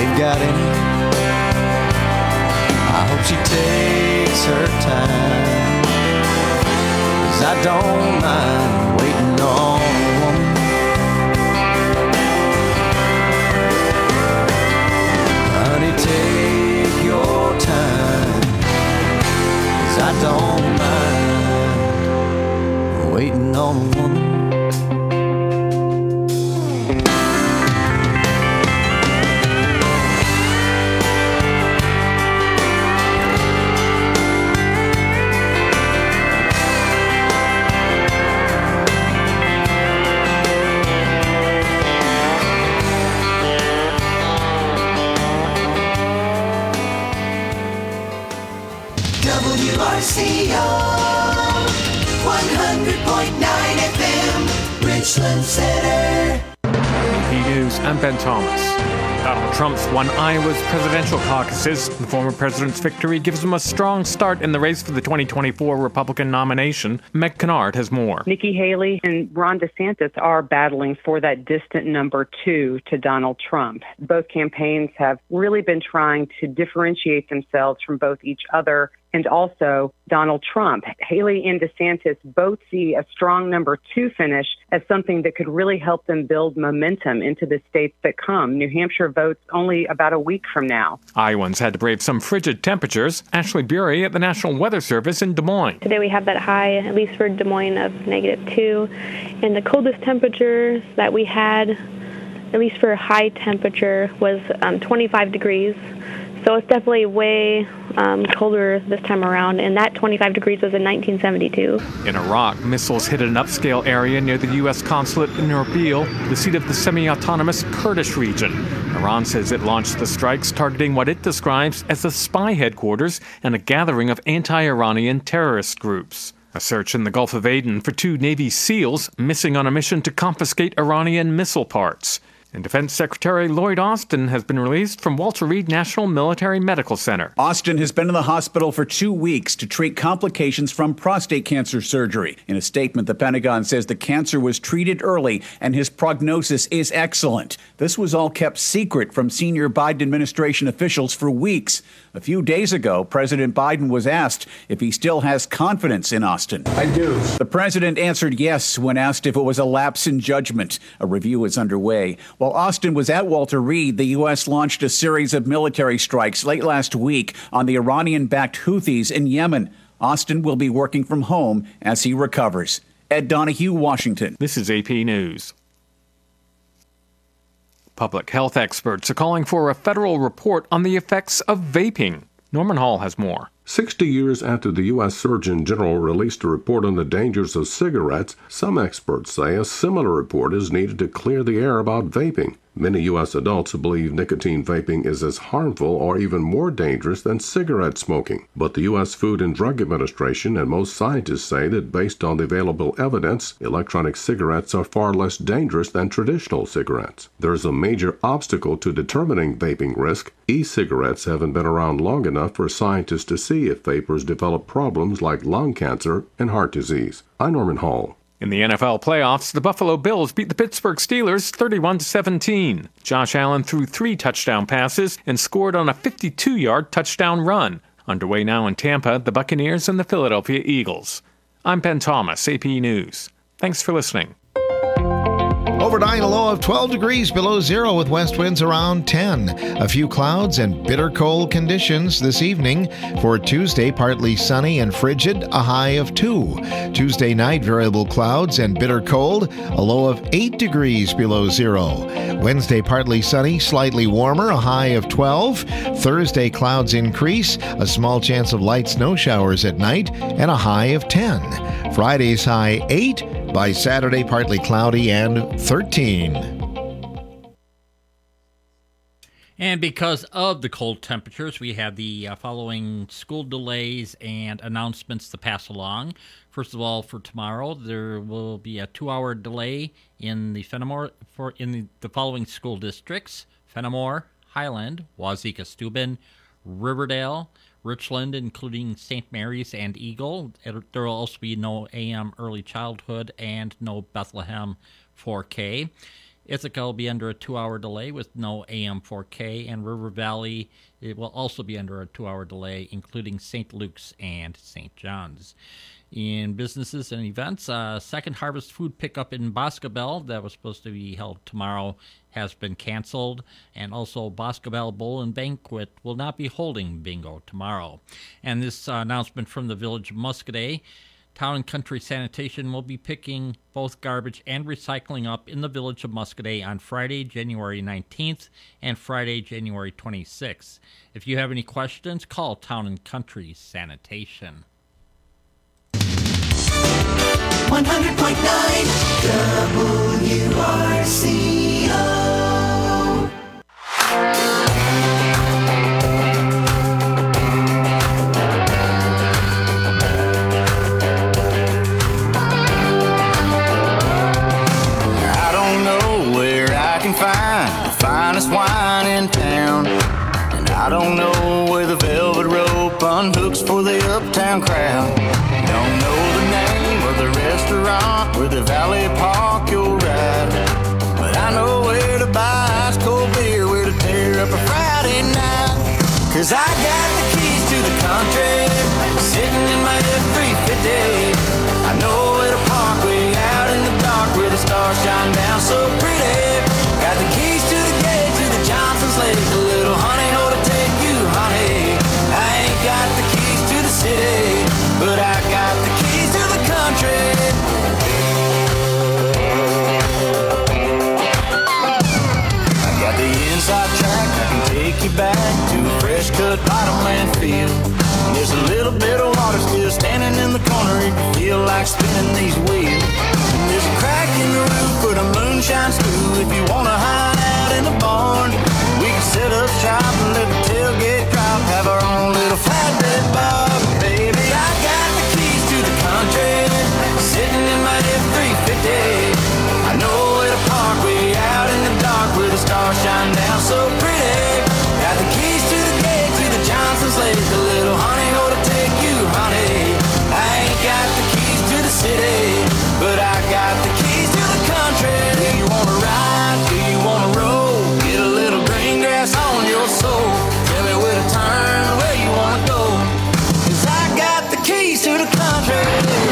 they've got in it. I hope she takes her time, 'cause I don't mind waiting on a woman. Honey, take your time, 'cause I don't mind waiting on a woman. WRCO 100.9 FM, Richland Center. AP News, I'm Ben Thomas. Donald Trump's won Iowa's presidential caucuses. The former president's victory gives him a strong start in the race for the 2024 Republican nomination. Meg Kennard has more. Nikki Haley and Ron DeSantis are battling for that distant number 2 to Donald Trump. Both campaigns have really been trying to differentiate themselves from both each other and also Donald Trump. Haley and DeSantis both see a strong number 2 finish as something that could really help them build momentum into the states that come. New Hampshire votes only about a week from now. Iowans had to brave some frigid temperatures. Ashley Bury at the National Weather Service in Des Moines. Today we have that high, at least for Des Moines, of -2. And the coldest temperature that we had, at least for high temperature, was 25 degrees. So it's definitely way colder this time around, and that 25 degrees was in 1972. In Iraq, missiles hit an upscale area near the U.S. consulate in Erbil, the seat of the semi-autonomous Kurdish region. Iran says it launched the strikes targeting what it describes as a spy headquarters and a gathering of anti-Iranian terrorist groups. A search in the Gulf of Aden for 2 Navy SEALs missing on a mission to confiscate Iranian missile parts. And Defense Secretary Lloyd Austin has been released from Walter Reed National Military Medical Center. Austin has been in the hospital for 2 weeks to treat complications from prostate cancer surgery. In a statement, the Pentagon says the cancer was treated early and his prognosis is excellent. This was all kept secret from senior Biden administration officials for weeks. A few days ago, President Biden was asked if he still has confidence in Austin. I do. The president answered yes when asked if it was a lapse in judgment. A review is underway. While Austin was at Walter Reed, the U.S. launched a series of military strikes late last week on the Iranian-backed Houthis in Yemen. Austin will be working from home as he recovers. Ed Donahue, Washington. This is AP News. Public health experts are calling for a federal report on the effects of vaping. Norman Hall has more. 60 years after the U.S. Surgeon General released a report on the dangers of cigarettes, some experts say a similar report is needed to clear the air about vaping. Many U.S. adults believe nicotine vaping is as harmful or even more dangerous than cigarette smoking. But the U.S. Food and Drug Administration and most scientists say that based on the available evidence, electronic cigarettes are far less dangerous than traditional cigarettes. There's a major obstacle to determining vaping risk. E-cigarettes haven't been around long enough for scientists to see if vapers develop problems like lung cancer and heart disease. I'm Norman Hall. In the NFL playoffs, the Buffalo Bills beat the Pittsburgh Steelers 31-17. Josh Allen threw 3 touchdown passes and scored on a 52-yard touchdown run. Underway now in Tampa, the Buccaneers and the Philadelphia Eagles. I'm Ben Thomas, AP News. Thanks for listening. Overnight, a low of 12 degrees below zero with west winds around 10. A few clouds and bitter cold conditions this evening. For Tuesday, partly sunny and frigid, a high of 2. Tuesday night, variable clouds and bitter cold, a low of 8 degrees below zero. Wednesday, partly sunny, slightly warmer, a high of 12. Thursday, clouds increase, a small chance of light snow showers at night, and a high of 10. Friday's high 8. By Saturday, partly cloudy and 13. And because of the cold temperatures, we have the following school delays and announcements to pass along. First of all, for tomorrow, there will be a 2-hour delay in the Fenimore in the following school districts: Fenimore, Highland, Waukesha-Steuben, Riverdale, Richland, including St. Mary's and Eagle. There will also be no AM early childhood and no Bethlehem 4K. Ithaca will be under a 2-hour delay with no AM4K, and River Valley, it will also be under a 2-hour delay, including St. Luke's and St. John's. In businesses and events, Second Harvest Food Pickup in Boscobel that was supposed to be held tomorrow has been canceled, and also Boscobel Bowl and Banquet will not be holding bingo tomorrow. And this announcement from the Village of Muscoda, Town and Country Sanitation will be picking both garbage and recycling up in the Village of Muscoda on Friday, January 19th and Friday, January 26th. If you have any questions, call Town and Country Sanitation. 100.9 WRCO. I don't know where I can find the finest wine in town, and I don't know where the velvet rope unhooks for the uptown crowd. Don't know the name of the restaurant where the Valley Park you'll ride, but I know where to buy ice cold beer, where to tear up a Friday night. 'Cause I got the keys to the country sitting in my F-350. I know where to park way out in the dark where the stars shine down so pretty. Got the keys to the gate to the Johnson's Lake, a little honey hole to take you, honey. I ain't got the keys to the city, but I got the keys to the country. I got the inside track, I can take you back to a fresh cut bottomland field. There's a little bit of water still standing in the corner if you feel like spinning these wheels. And there's a crack in the roof where the moon shines through if you wanna hide out in the barn. We can set up shop and let the tailgate drop, have our own little flatbed bar. Baby, I got the keys to the country sitting in my F-350. I know where to park way out in the dark where the stars shine down so pretty. Got the keys to the gate to the Johnson's Lake, a little honey hole to take you, honey. I ain't got the keys to the city, but I got the keys to the country. Do you wanna ride? Do you wanna roll? Get a little green grass on your soul. Tell me where to turn, where you wanna go. 'Cause I got the keys to the country.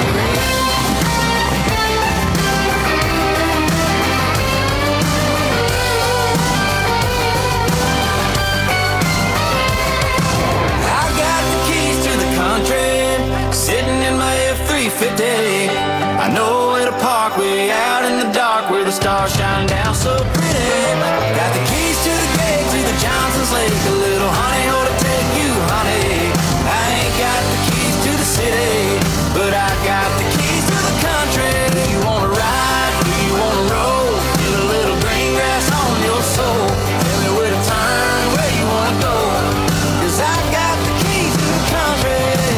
Sitting in my F-350. I know where to park way out in the dark where the stars shine down so pretty. Got the keys to the gate to the Johnson's Lake, a little honey hole to take you, honey. I ain't got the keys to the city, but I got the keys to the country. Do you wanna ride? Do you wanna roll? Get a little green grass on your soul. Tell me where to turn, where you wanna go. 'Cause I got the keys to the country.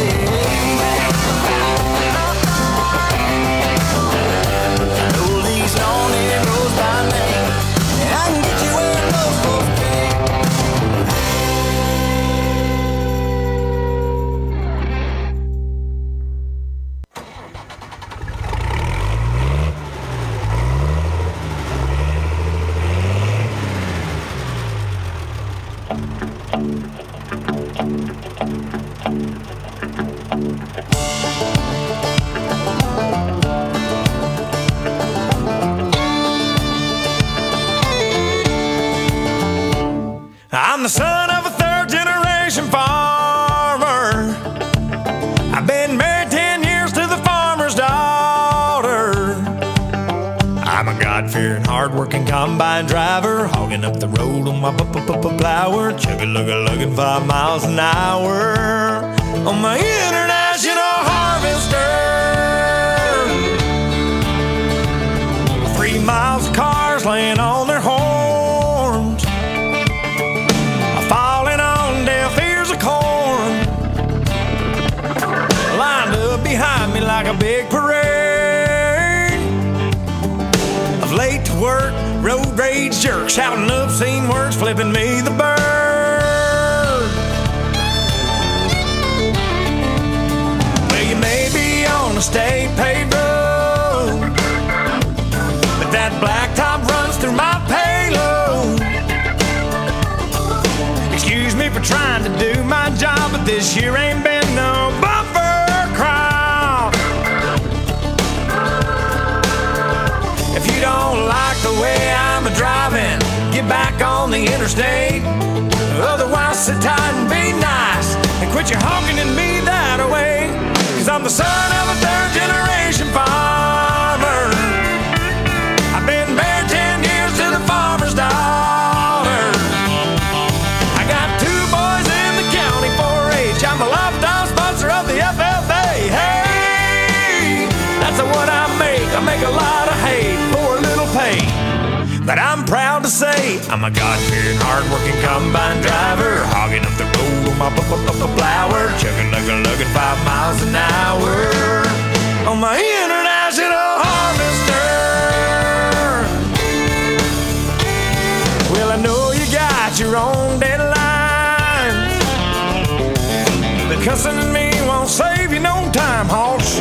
I'm the son of a third-generation farmer. I've been married 10 years to the farmer's daughter. I'm a God-fearing, hard-working combine driver, hogging up the road on my plower, chugga-lugga-lugging 5 miles an hour on my international harvester. 3 miles of cars laying on their horns, falling on deaf ears of corn, lined up behind me like a big parade of late to work, road rage jerks, shouting obscene words, flipping me the bird. Well, you may be on a state paved road, but that blacktop runs through my trying to do my job, but this year ain't been no bumper crop. If you don't like the way I'm driving, get back on the interstate. Otherwise, sit tight and be nice and quit your honking and be that way. 'Cause I'm the son of a third-generation farmer. I've been married 10 years to the farmer's daughter. I got 2 boys in the county 4-H. I'm a lifetime sponsor of the FFA. Hey, that's what I make a lot of hay for a little pay. But I'm proud to say I'm a God-fearing, hard-working combine driver, hogging up the road on my plower, chugging, lugging 5 miles an hour on my international harvester. Well, I know you got your own deadlines, but cussing at me won't save you no time, hoss.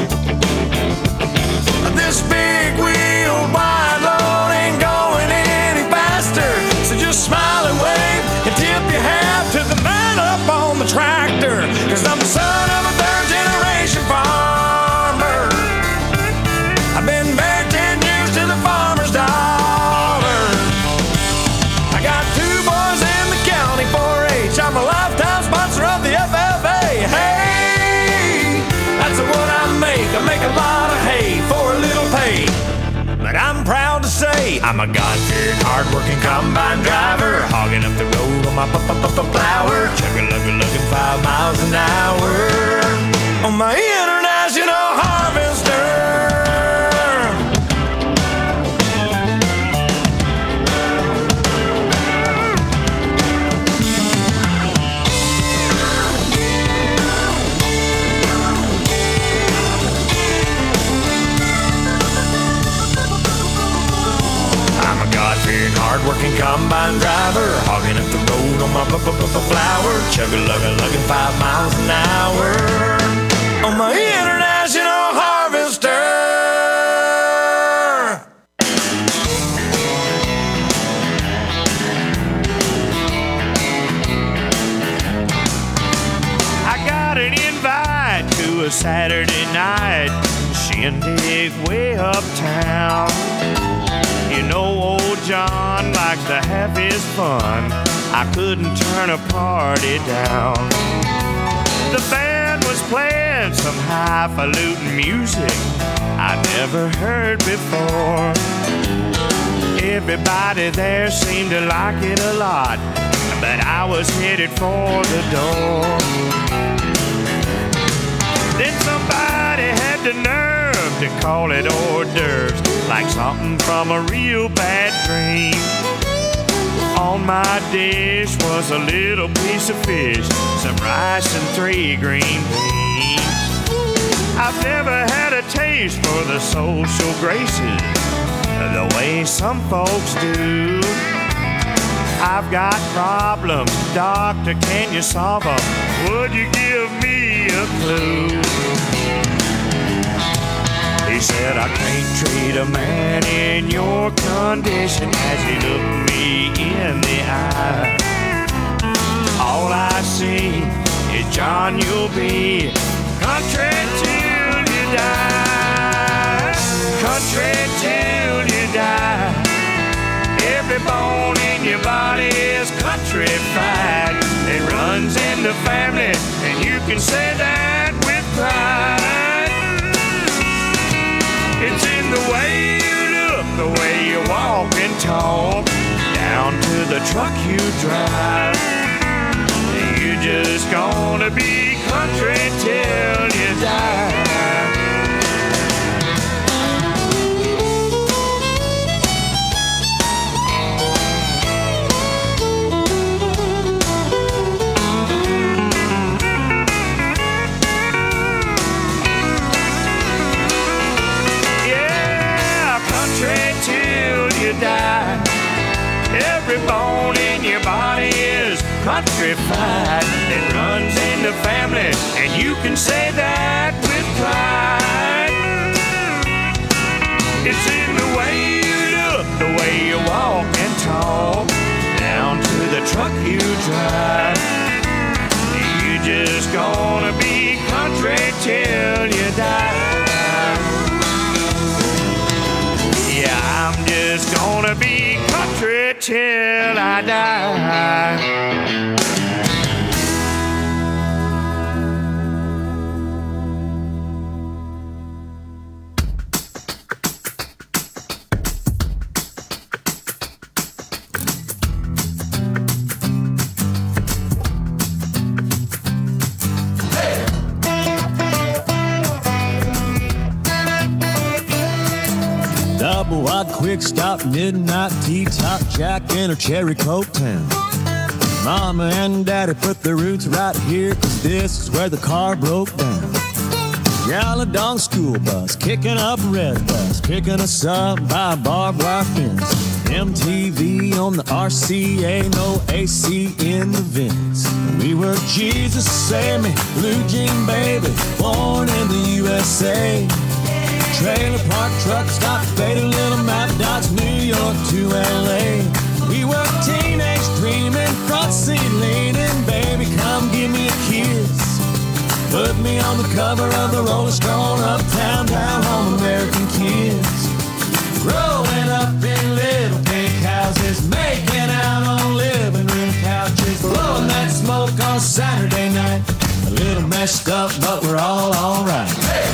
This big wheel wide load ain't going any faster, so just smile and wave and tip your hat to the man up on the tractor. 'Cause I'm the son of a third-generation farmer. I've been married 10 years to the farmer's daughter. I got 2 boys in the county 4-H. I'm a lifetime sponsor of the FFA. Hey, that's what I make a lot of hay for a little pay. But I'm proud to say I'm a God-fearing, hard-working combine driver, hogging up the road on my plower, chugging, lugging 5 miles an hour on my international harvester. Hard-working combine driver, hogging up the road on my flower, chugging, lugging 5 miles an hour on my international harvester. I got an invite to a Saturday night shindig way uptown. You know old John likes to have his fun. I couldn't turn a party down. The band was playing some highfalutin music I'd never heard before. Everybody there seemed to like it a lot, but I was headed for the door. Then somebody had the nerve to call it hors d'oeuvres, like something from a real bad dream. On my dish was a little piece of fish, some rice and 3 green beans. I've never had a taste for the social graces the way some folks do. I've got problems, doctor, can you solve them? Would you give me a clue? He said, I can't treat a man in your condition, as he looked me in the eye. All I see is, John, you'll be country till you die. Country till you die. Every bone in your body is countrified. It runs in the family, and you can say that with pride. It's in the way you look, the way you walk and talk, down to the truck you drive. You just gonna be country till you die. Die. Every bone in your body is countrified. It runs in the family, and you can say that with pride. It's in the way you look, the way you walk and talk, down to the truck you drive. just gonna be country till you die. Yeah, I'm just gonna be country till I die. Double wide, quick stop, midnight tea, top Jack in a cherry coke town. Mama and daddy put their roots right here, 'cause this is where the car broke down. Yaladong school bus, kicking up red bus, picking us up by a barbed wire fence. MTV on the RCA, no AC in the vents. We were Jesus Save Me, Blue Jean Baby, born in the USA. Trailer park, truck stop, faded little map dots, New York to LA. We were teenage dreaming, front seat leaning, baby, come give me a kiss. Put me on the cover of the Rolling Stone, uptown, down home, American kids. Growing up in little pink houses, making out on living room couches, blowing that smoke on Saturday night. A little messed up, but we're all alright. Hey!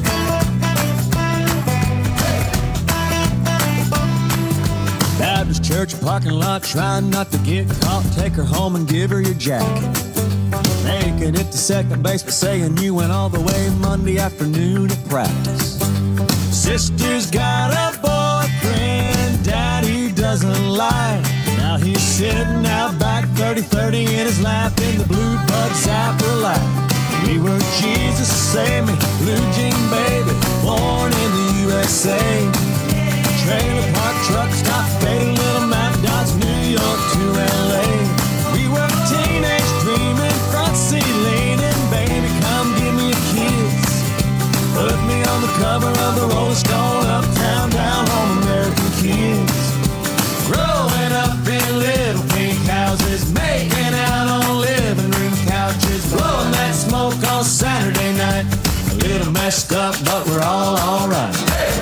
Baptist church parking lot, trying not to get caught. Take her home and give her your jacket. Making it to second base, but saying you went all the way Monday afternoon at practice. Sister's got a boyfriend daddy doesn't like. Now he's sitting out back 30-30 in his lap in the blue bud zapper light. We were Jesus Save Me, Blue Jean Baby, born in the USA. Trailer park, truck stop, faded little map dots, New York to LA. We were teenage dreaming, front seat leaning, baby, come give me a kiss. Put me on the cover of the Rolling Stone, uptown, down home, American kids. Growing up in little pink houses, making out on living room couches, blowing that smoke on Saturday night. A little messed up, but we're all alright.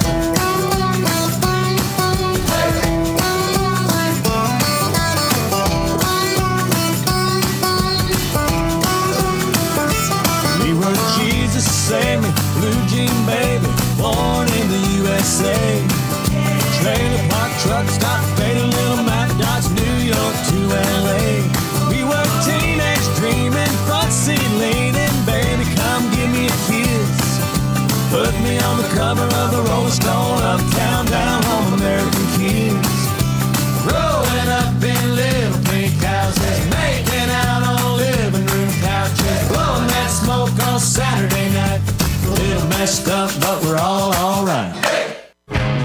Jesus Save Me, Blue Jean Baby, born in the USA. Trailer park, truck stop, faded little map dots, New York to LA. We were teenage dreaming, front seat leaning, baby, come give me a kiss. Put me on the cover of the Rolling Stone, uptown, down home, American kids. Growing up in little pink houses, making out on living room couches, blowing that smoke on Saturday night. A little messed up, but we're all alright. Hey!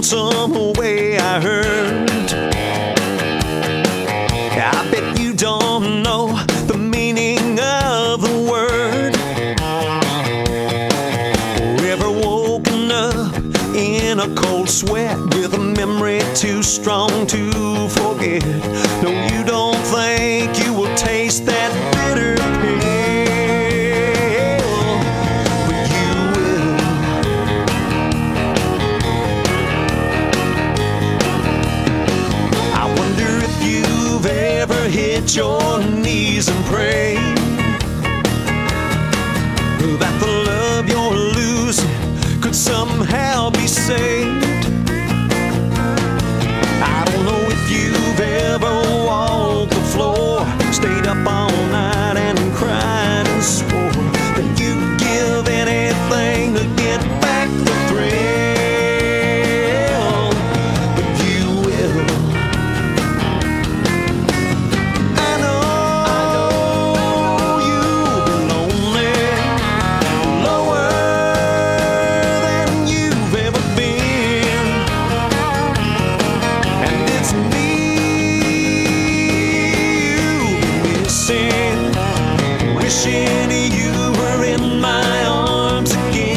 some way, I heard. I bet you don't know the meaning of the word. Or ever woken up in a cold sweat with a memory too strong to forget. No, you don't think you will taste that bitter pill, but you will. I wonder if you've ever hit your knees and prayed that the love you're losing could somehow be saved. I don't know if you've ever walked the floor, stayed up all night and cried and swore that you'd give anything to get back the thrill, but you will. I know you've been lonely, lower than you've ever been, and it's me you've been missing, wishing you were in my arms again.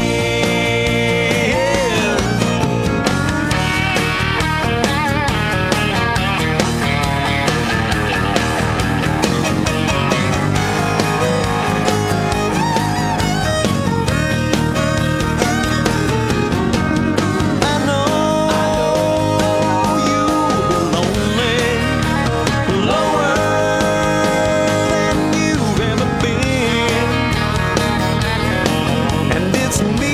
I know you've been lonely, lower than you've ever been, and it's me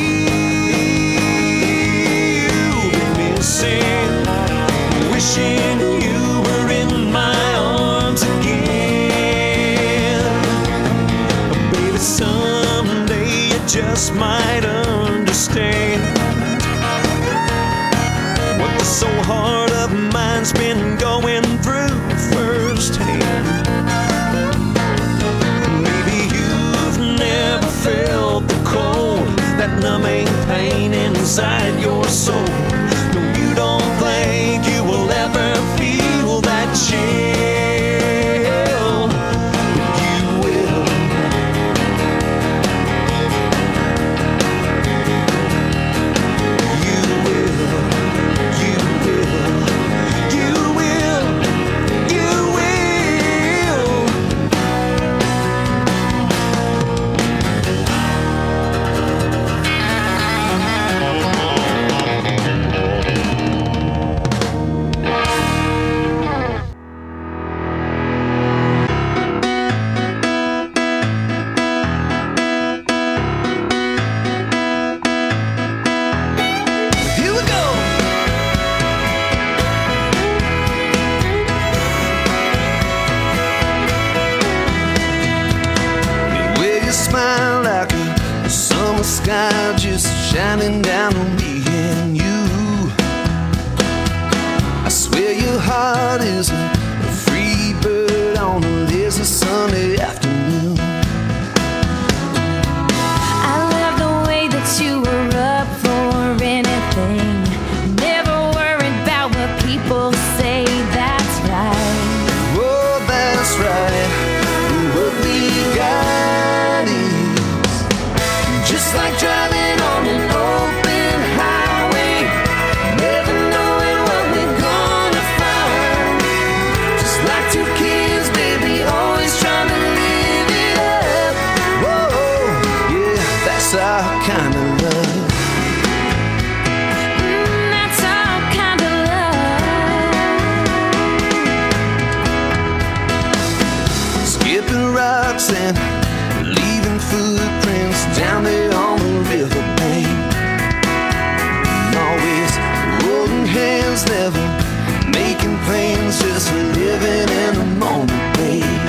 you've been missing, wishing you were in my arms again. Baby, someday you just might understand what the soul heart of mine's been going through firsthand. Maybe you've never felt the cold, that numbing pain inside your soul. No, you don't think you will ever feel that chill, but you will. You will. You will. You will. You will. Here we go. The way you smile like a summer sky just shining down on me and you. I swear your heart is a free bird on a lazy Sunday afternoon. I love the way that you were up for anything. Never worried about what people say, that's right. Oh, that's right. What we got is just like driving on an open highway, never knowing what we're gonna find. Just like two kids, baby, always trying to live it up. Whoa, yeah, that's our kind of love. That's our kind of love. Skipping rocks and leaving footprints down there on the riverbank. Always holding hands, never making plans, just living in the moment, babe.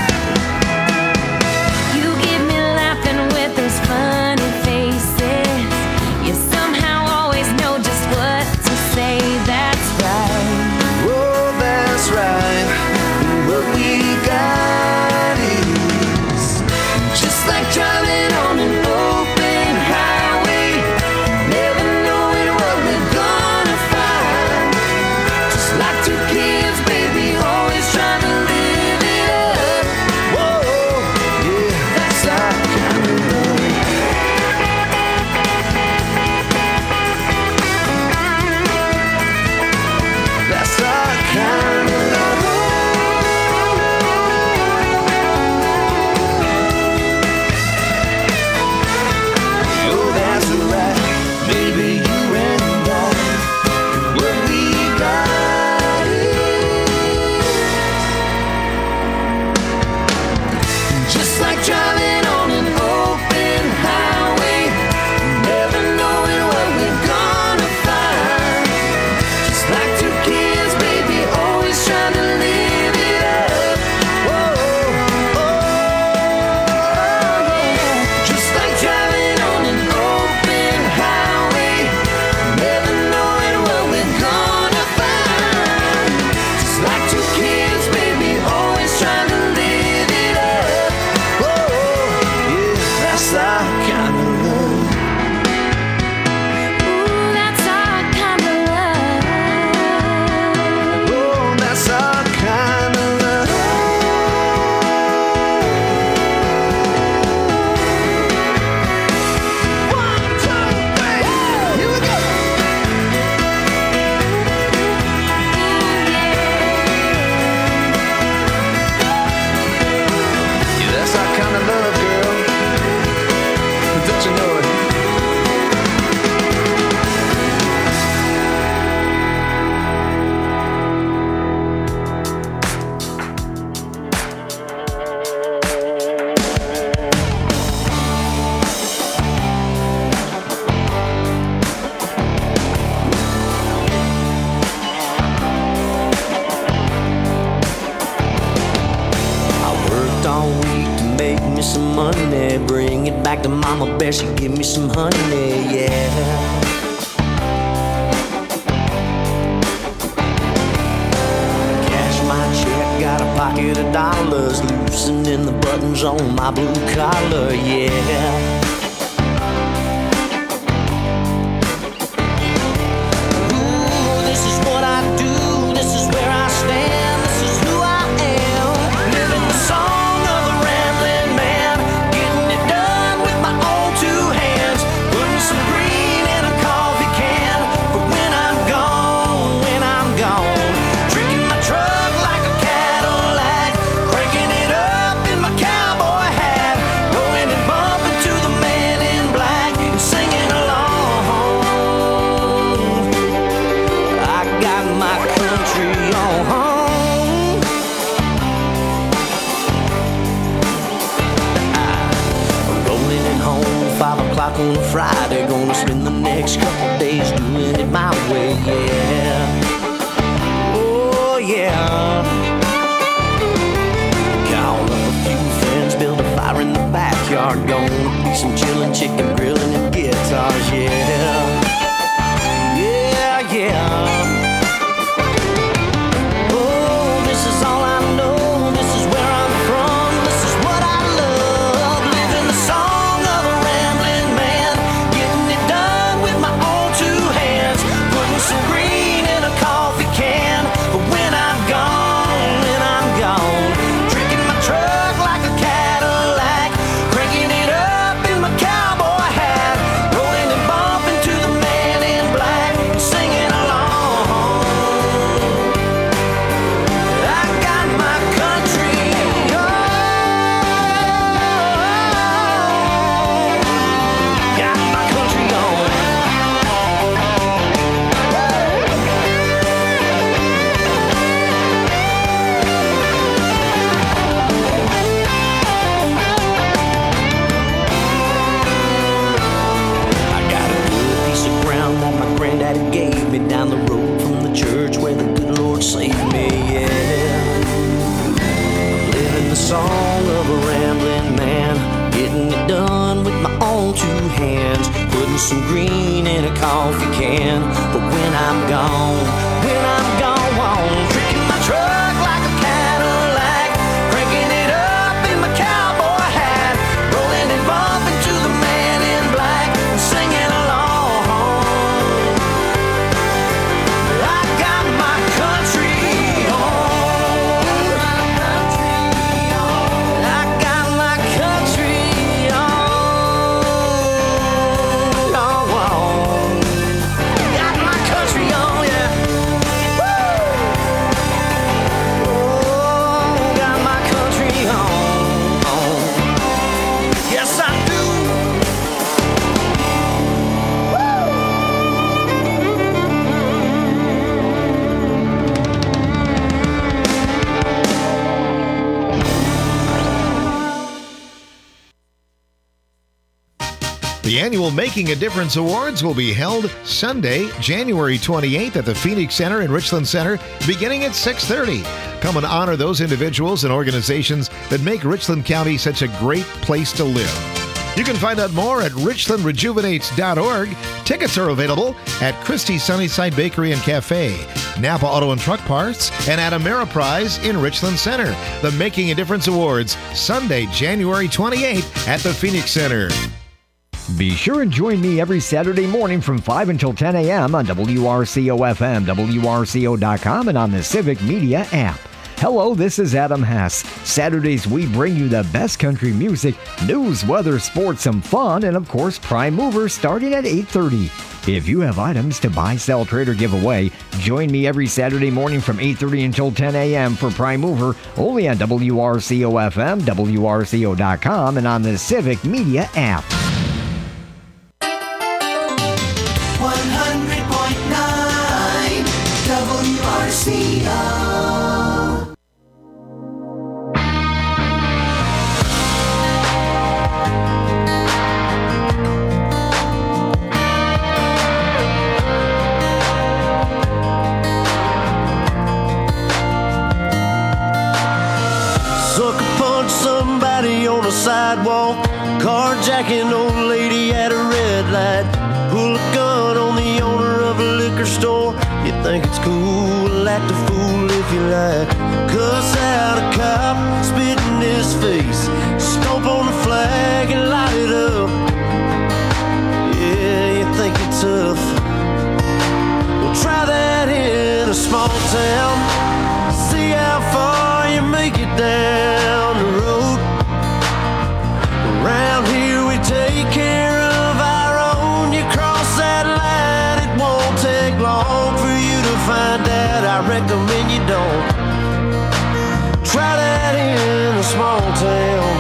You get me laughing with those funny faces. You somehow always know just what to say, that's right. Oh, that's right. What we got is just like driving cash and give me some honey, yeah. Got a pocket of dollars, loosening the buttons on my blue collar, yeah. Ooh, this is what I do, this is where I stand, this is who I am. Living the song of a rambling man, getting it done with my own two hands. Putting some green in a coffee can, but when I'm gone, drinking my truck like a Cadillac, cranking it up in my cowboy hat, rolling and bumping to the man in black and singing along. I got my country on. Rolling it home 5 o'clock on a Friday, gonna spend the next couple days doing it my way, yeah. Oh yeah. Call up a few friends, build a fire in the backyard. Gonna be some chillin', chicken grilling and guitars, yeah. Yeah, yeah. Oh, this is all I know, this is where I'm from, this is what I love. Living the song of a rambling man, getting it done with my own two hands. Putting some green in a coffee can, but when I'm gone, drinking my truck like a Cadillac, cranking it up in my cowboy hat, rolling and bumping to the man in black, singing along. I got my country on. Got my country on. I got a good piece of ground that my granddaddy gave me down the road from the church where the good Lord saved me, yeah. Living the song of a rambling man, getting it done with my own two hands. Putting some green in a coffee can, but when I'm gone, drinking my truck like a Cadillac, cranking it up in my cowboy hat, rolling and bumping to the man in black, singing along. I got my country on. I got my country on. Got my country on, yeah. Oh, got my country on. Yes, I do. The annual Making a Difference Awards will be held Sunday, January 28th at the Phoenix Center in Richland Center, beginning at 6:30. Come and honor those individuals and organizations that make Richland County such a great place to live. You can find out more at richlandrejuvenates.org. Tickets are available at Christie's Sunnyside Bakery and Cafe, Napa Auto and Truck Parts, and at Ameriprise in Richland Center. The Making a Difference Awards, Sunday, January 28th at the Phoenix Center. Be sure and join me every Saturday morning from 5 until 10 a.m. on WRCO-FM, WRCO.com, and on the Civic Media app. Hello, this is Adam Hess. Saturdays, we bring you the best country music, news, weather, sports, some fun, and of course, Prime Mover starting at 8:30. If you have items to buy, sell, trade, or give away, join me every Saturday morning from 8:30 until 10 a.m. for Prime Mover, only on WRCO-FM, WRCO.com, and on the Civic Media app. 100.9 WRCO. Sucker punch somebody on the sidewalk, carjacking light. Pull a gun on the owner of a liquor store. You think it's cool, act a fool if you like. Cuss out a cop, spit in his face, stomp on the flag and light it up. Yeah, you think you're tough. Well, try that in a small town. See how far you make it down the road. Around here we take care of our own. You cross that line, it won't take long for you to find out. I recommend you don't. Try that in a small town.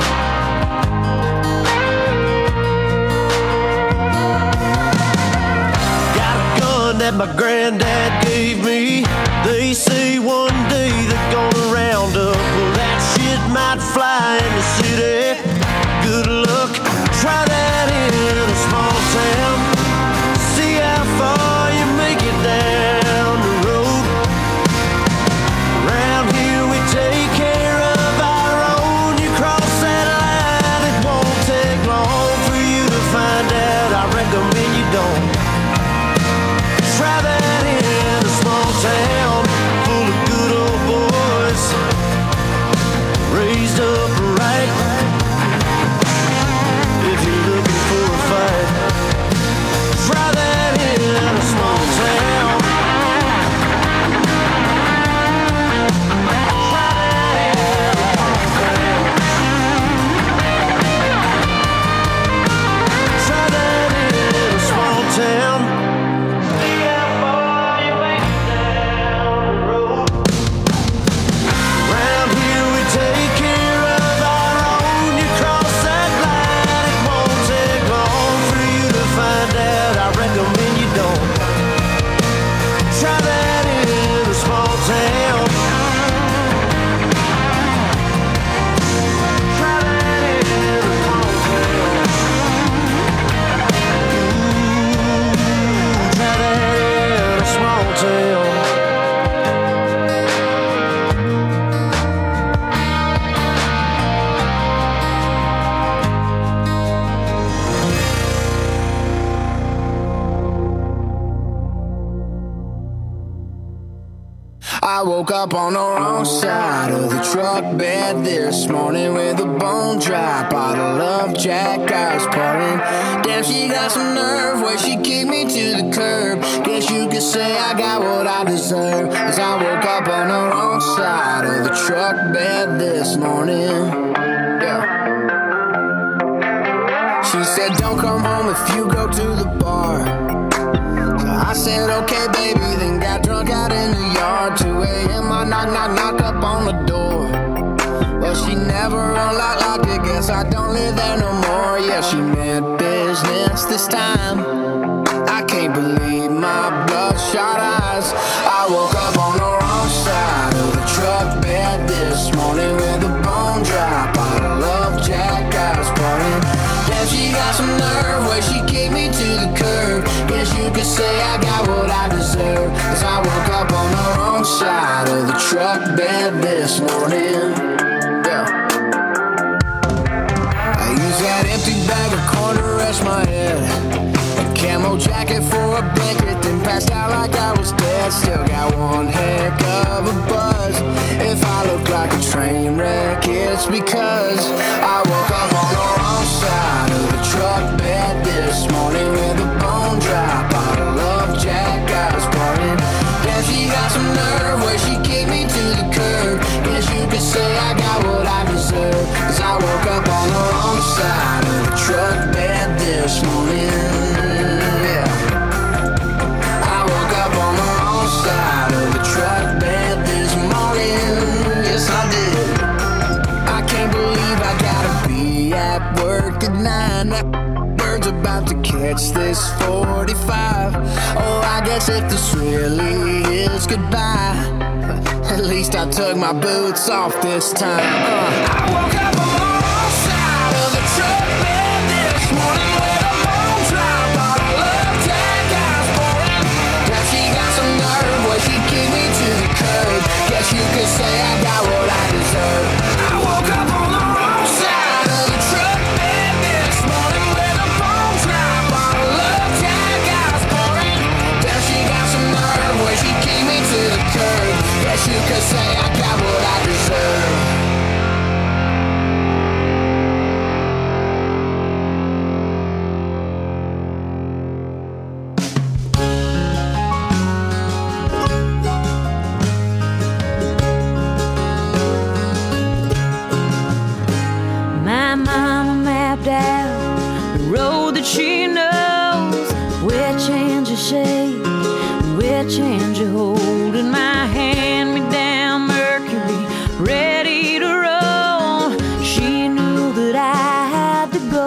Got a gun that my granddad gave me. They say one day they're gonna round up. Well, that shit might fly in the city. Good luck, try that in a small town. See how far you make it down the road. Around here we take care of our own. You cross that line, it won't take long for you to find out. I recommend you don't. Try that in a small town full of good old boys, raised up right. If you're looking for a fight, try that in a small town. Try that in a small town. See how far you make it down the road. Around here we take care of our own. You cross that line, it won't take long for you to find out. I recommend you don't. Try that in a small town. Try that in a small town. Ooh, try that in a small town. I woke up on the wrong side of the truck bed this morning with a bone dry bottle of Jack Ice pouring. Damn, she got some nerve where she kicked me to the curb. Guess you could say I got what I deserve, 'cause I woke up on the wrong side of the truck bed this morning. Yeah. She said don't come home if you go to the bar. I said, okay, baby, then got drunk out in the yard. 2 a.m. I knock, knock, knock up on the door. Well, she never unlocked it, guess I don't live there no more. Yeah, she meant business this time. I can't believe my bloodshot eyes. I woke up on the wrong side of the truck bed this morning with a bone dry bottle of Jack Ice pouring. Damn, she got some nerve where she kicked me to the curb. Guess you could say I got what I deserve, 'cause I woke up on the wrong side of the truck bed this morning. Yeah. I used that empty bag of corn to rest my head, a camo jacket for a blanket, then passed out like I was dead. Still got one heck of a buzz. If I look like a train wreck, it's because I woke up on the wrong side of the truck bed this morning with a bone dry bottle of Jack Ice pouring. Damn, she got some nerve where she kicked me to the curb. Guess you could say I got what I deserve, 'cause I woke up on the wrong side of the truck bed this morning. Yeah. I woke up on the wrong side of the truck bed this morning. Yes, I did. I can't believe I gotta be at work at 9. That bird's about to catch this 45. Oh, I guess if this really is goodbye, at least I took my boots off this time. I woke up on the wrong side of the truck bed this morning with a bone dry bottle of Jack Ice pouring. Now she got some nerve where she kicked me to the curb. Guess you could say I got what I deserve. I woke up on the wrong side of the truck bed this morning with a bone dry bottle of switch hand you hold in my hand me down Mercury, ready to roll. She knew that I had to go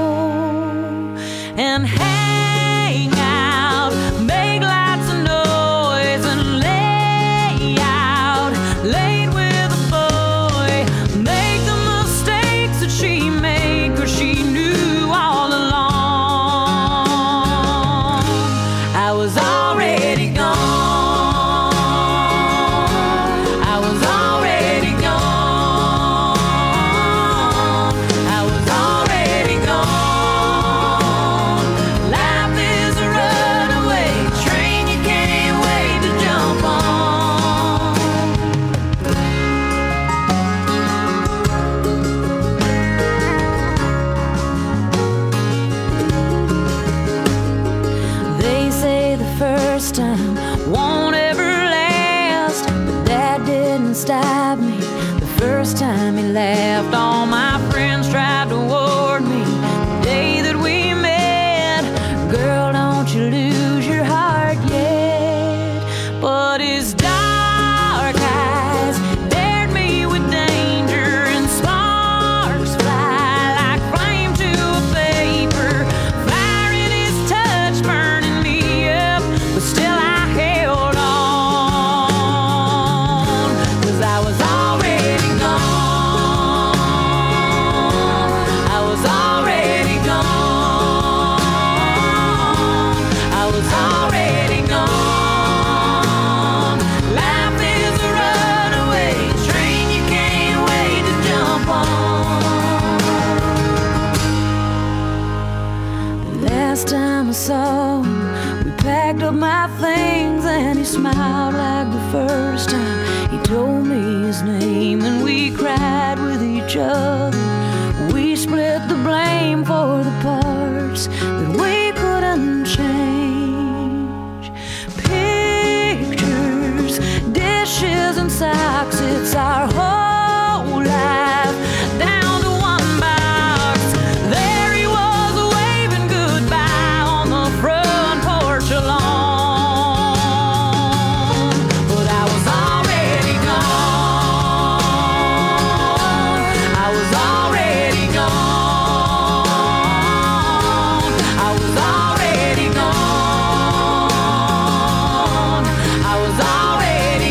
and hang out, make lots of noise and lay out late with a boy, make the mistakes that she made, 'cause she knew all along I was already gone. I was already gone. I was already gone. Life is a runaway train you can't wait to jump on. They say the first time won't ever last, but that didn't stop me. The first time he laughed, all my friends tried to warn me. The day that we met, girl, don't you lose your heart yet. But his dark eyes dared me with danger, and sparks fly like flame to a paper. Fire in his touch burning me up, but still I held on, 'cause I was already gone. I was already gone. I was already gone. Life is a runaway train you can't wait to jump on. The last time I saw him, we packed up my things and he smiled like the first time. He told me his name and we cried with each other. We split the blame for the parts that we couldn't change. Pictures, dishes and socks, it's our whole life down to one box. There he was waving goodbye on the front porch alone. But I was already gone. I was already gone. I was already gone. I was already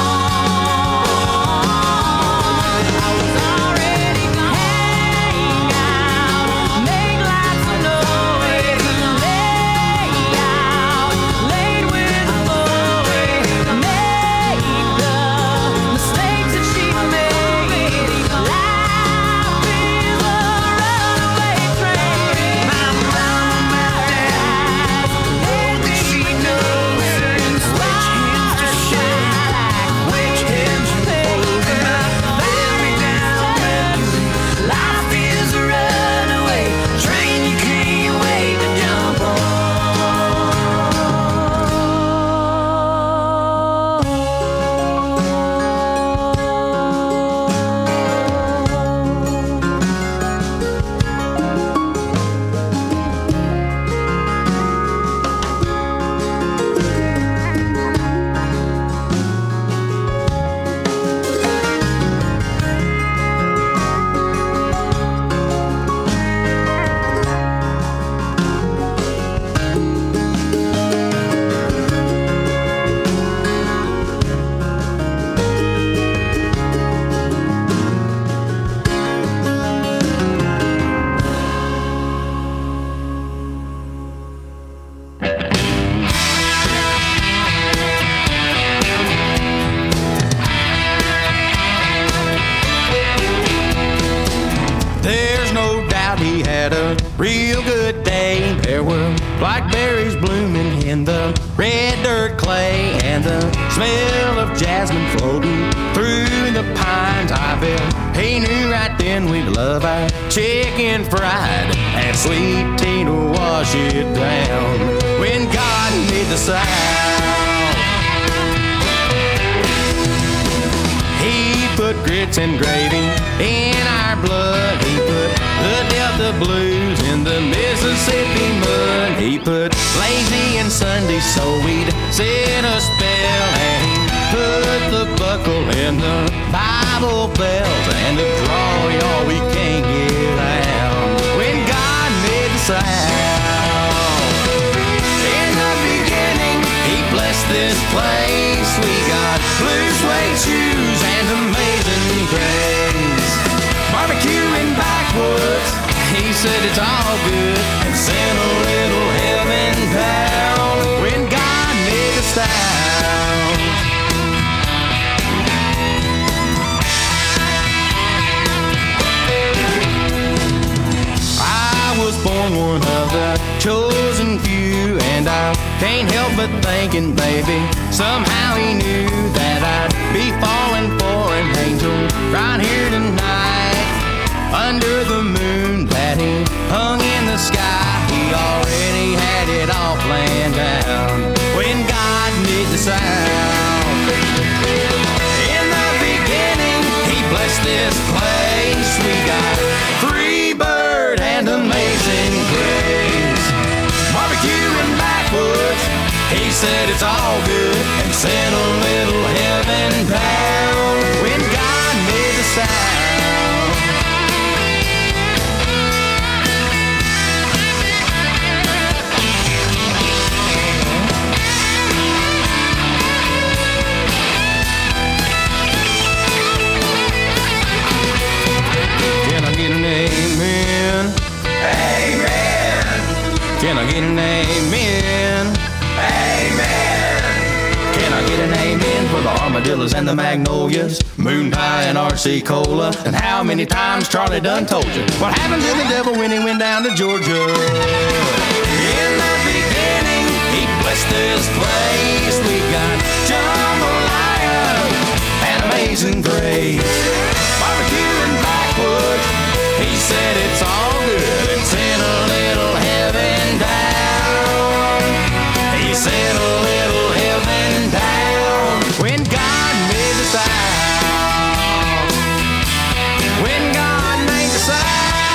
gone. I was already gone. Hang out, make lots of noise and lay out late with a boy, make the mistakes that she made. Life is a runaway train. My mama died, maybe she knows, and switch hands to shake, which hands you hold in my very down Mercury. Life is a runaway train you can't wait to jump There's no doubt he had a real good day. There were blackberries blooming in the red dirt clay, and the smell of jasmine floating through the pines. I felt he knew right then we'd love our chicken fried, and sweet tea to wash it down when God made the South. He put grits and gravy in our blood. He put the Delta blues in the Mississippi mud. He put lazy and Sunday so we'd sit a spell, and he put the buckle in the Bible belt and the draw, y'all, we can't get out when God made the sound. In the beginning, he blessed this place. We got blue suede shoes and amazing grace. Barbecue in backwoods, he said it's all good, and sent a little heaven down when God made us down. I was born one of the chosen few, and I can't help but thinking maybe somehow he knew that I'd be falling for an angel right here tonight. Under the moon that he hung in the sky, he already had it all planned out when God made the sound. In the beginning, he blessed this place. We got free bird and amazing grace. Barbecue in backwoods, he said it's all good, and sent a little heaven down when God made the sound. Amen. Amen. Can I get an amen? Amen. Can I get an amen for the armadillos and the magnolias, moon pie and RC cola? And how many times Charlie done told you what happened to the devil when he went down to Georgia? In the beginning, he blessed this place. We got jambalaya and amazing grace. Barbecue and backwoods, he said it's all good, and sent a little heaven down. He sent a little heaven down when God made the sound. When God made the sound.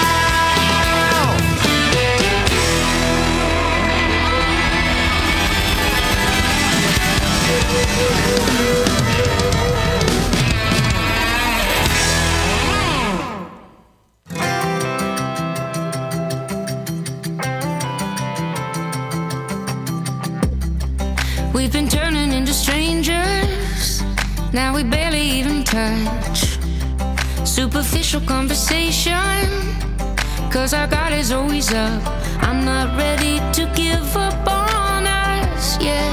We've been turning into strangers, now we barely even touch. Superficial conversation, cause our guard is always up. I'm not ready to give up on us yet.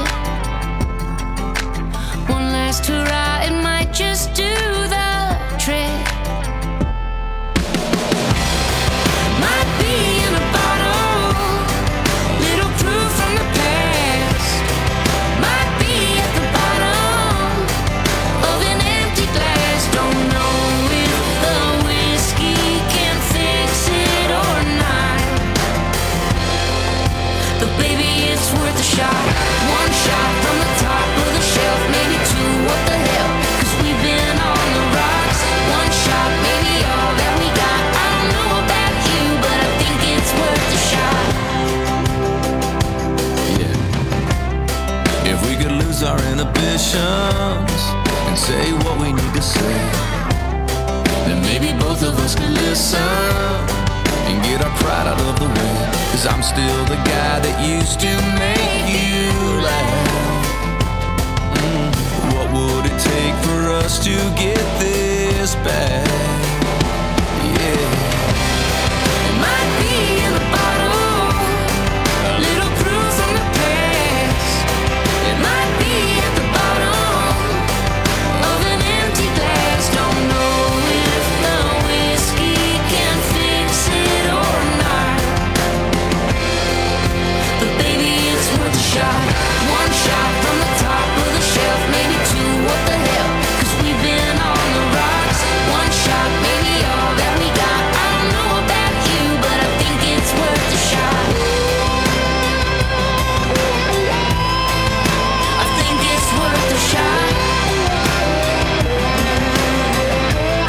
One last hurrah, it might just do the trick. Might be in a bottle, little proof from the past. Might be at the bottom of an empty glass. Don't know if the whiskey can fix it or not, but baby, it's worth a shot. One shot from the top of the shelf, maybe two, what the hell, cause we've been on the rocks. One shot, maybe all that we got. I don't know about you, but I think it's worth a shot. If we could lose our inhibitions and say what we need to say, then maybe both of us could listen and get our pride out of the way. Cause I'm still the guy that used to make you laugh. What would it take for us to get this back? Yeah. It might be in the bottle, a little proof from the past. It might be at the bottom of an empty glass. Don't know if the whiskey can fix it or not, but baby, it's worth a shot. One shot from the top of the shelf, maybe two, what the hell, cause we've been on the rocks. One shot, maybe all that we got. I don't know about you, but I think it's worth a shot. I think it's worth a shot.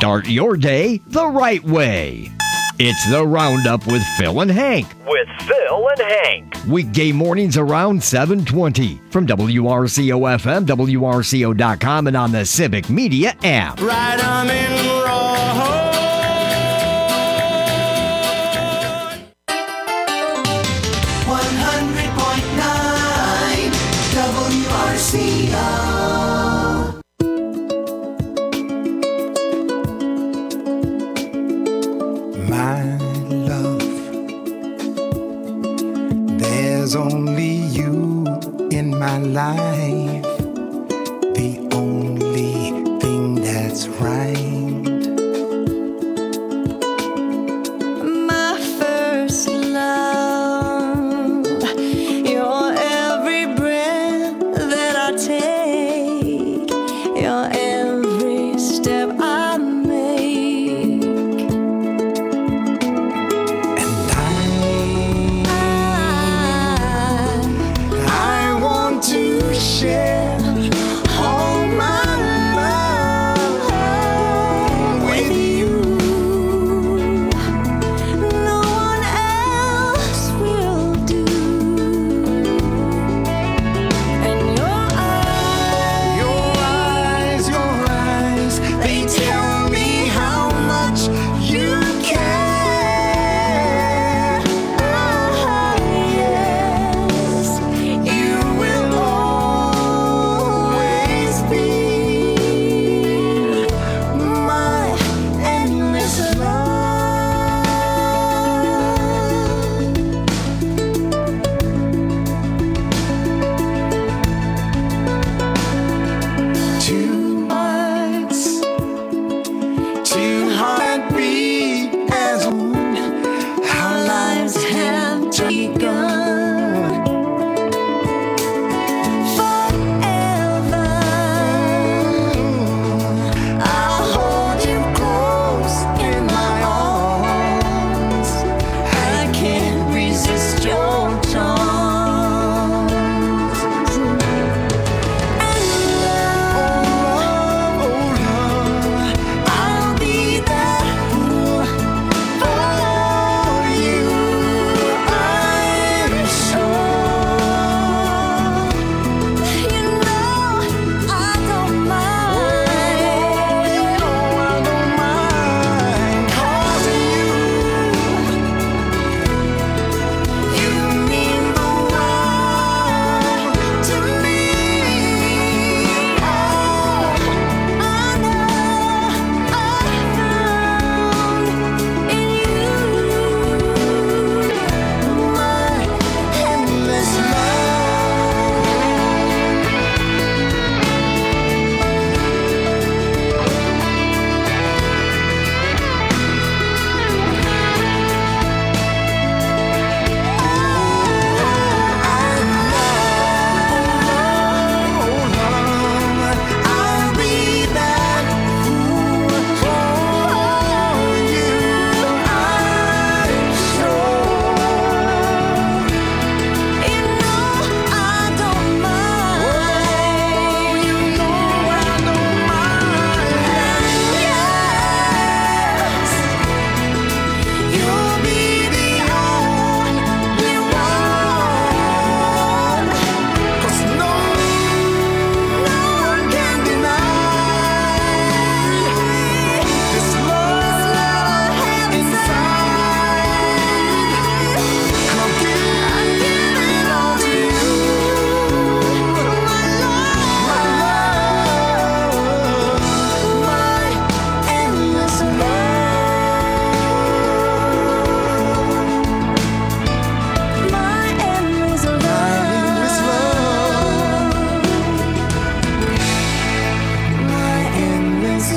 Start your day the right way. It's the Roundup with Phil and Hank. With Phil and Hank. Weekday mornings around 7:20 from WRCO-FM, WRCO.com, and on the Civic Media app. Right on in Roy. 100.9 WRCO. My love, there's only you in my life, the only thing that's right. My first love, your every breath that I take, your every step I make. I want to share all my love with you. No one else will do. And your eyes, they tell me how much you care. yes, you will always be My endless Two heartbeat as one. Our lives have begun. forever. I'll hold you close in my arms. I can't resist your charms. I'll be there for you. I'm sure. You know I don't mind. You know I don't mind, 'cause you mean the world to me. I know I found in you my Endless I'll be that fool for you. I'm sure. You know I don't mind. You know I don't mind. Yes, You'll be the only one. 'Cause no one can deny this love inside. I'll give it all to you. My endless my endless My endless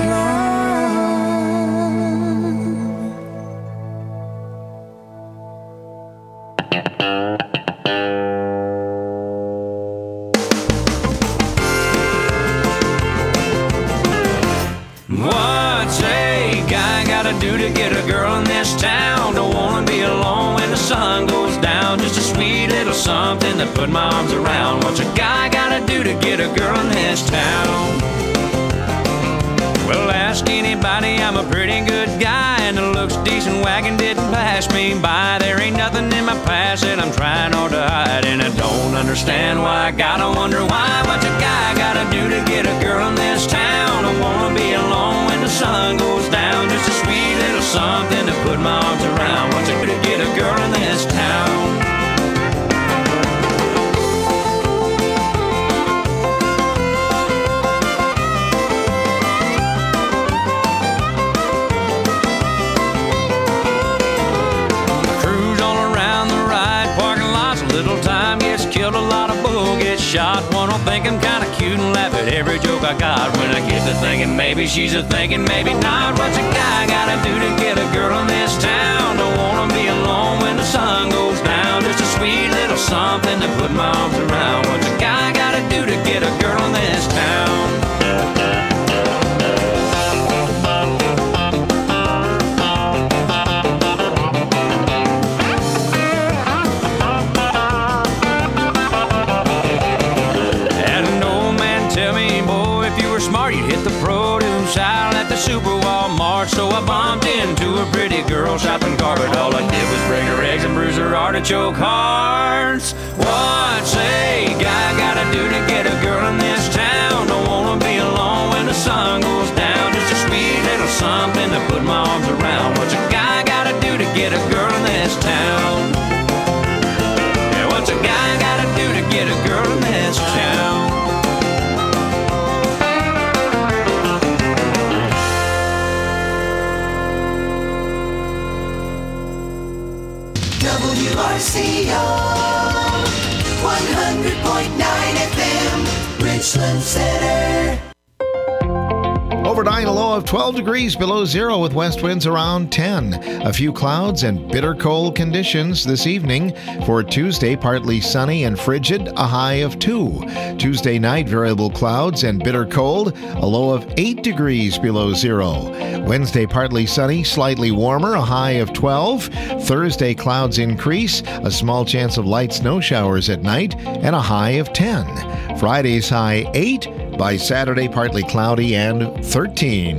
What's a guy gotta do to get a girl in this town? Don't wanna be alone when the sun goes down. Just a sweet little something to put my arms around. What's a guy gotta do to get a girl in this town? Well, ask anybody, I'm a pretty good guy, and the looks decent wagon didn't pass me by. There ain't nothing in my past that I'm trying hard to hide, and I don't understand why. I gotta wonder why. What's a guy gotta do to get a girl in this town? I wanna be alone when the sun goes down. Just a sweet little something to put my arms around. What's it do to get a girl in this town? Killed a lot of bull, get shot. One will think I'm kinda cute and laugh at every joke I got. When I get to thinking maybe she's a thinking, maybe not. What's a guy gotta do to get a girl in this town? Don't wanna be alone when the sun goes down. Just a sweet little something to put my arms around. What's a guy gotta do to get a girl in this town? Smart, you'd hit the produce aisle at the Super Walmart. So I bumped into a pretty girl shopping cart, but all I did was break her eggs and bruise her artichoke hearts. What's a guy gotta do to get a girl in this town? Don't wanna be alone when the sun goes down. Just a sweet little something to put my arms around. What's a guy gotta do to get a girl in this town? Yeah, what's a guy gotta do to get a girl in this town? WRCO 100.9 FM, Richland Center. Overnight, a low of 12 degrees below zero with west winds around 10. A few clouds and bitter cold conditions this evening. For Tuesday, partly sunny and frigid, a high of 2. Tuesday night, variable clouds and bitter cold, a low of 8 degrees below zero. Wednesday, partly sunny, slightly warmer, a high of 12. Thursday, clouds increase, a small chance of light snow showers at night, and a high of 10. Friday's high 8. By Saturday, partly cloudy and 13.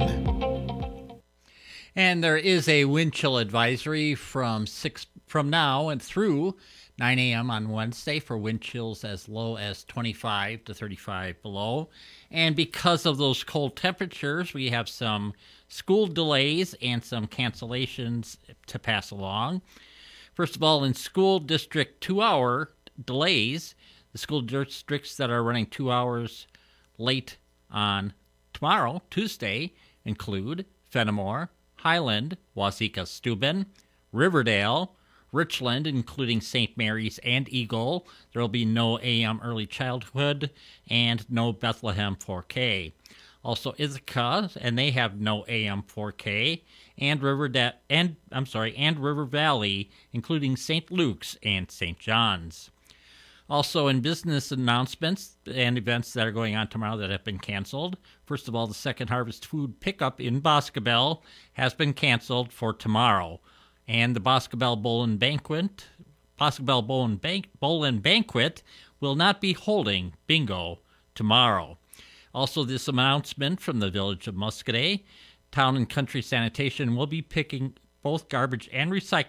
And there is a wind chill advisory from now and through 9 a.m. on Wednesday for wind chills as low as 25 to 35 below. And because of those cold temperatures, we have some school delays and some cancellations to pass along. First of all, in school district 2-hour delays, the school districts that are running 2 hours late on tomorrow, Tuesday, include Fenimore, Highland, Waseca-Steuben, Riverdale, Richland, including St. Mary's and Eagle. There will be no AM Early Childhood and no Bethlehem 4K. Also Ithaca, and they have no AM 4K, and River Valley, including St. Luke's and St. John's. Also, in business announcements and events that are going on tomorrow that have been canceled. First of all, the Second Harvest Food Pickup in Boscobel has been canceled for tomorrow. And the Boscobel Bowl and Banquet will not be holding bingo tomorrow. Also, this announcement from the Village of Muscadet. Town and Country Sanitation will be picking both garbage and recycling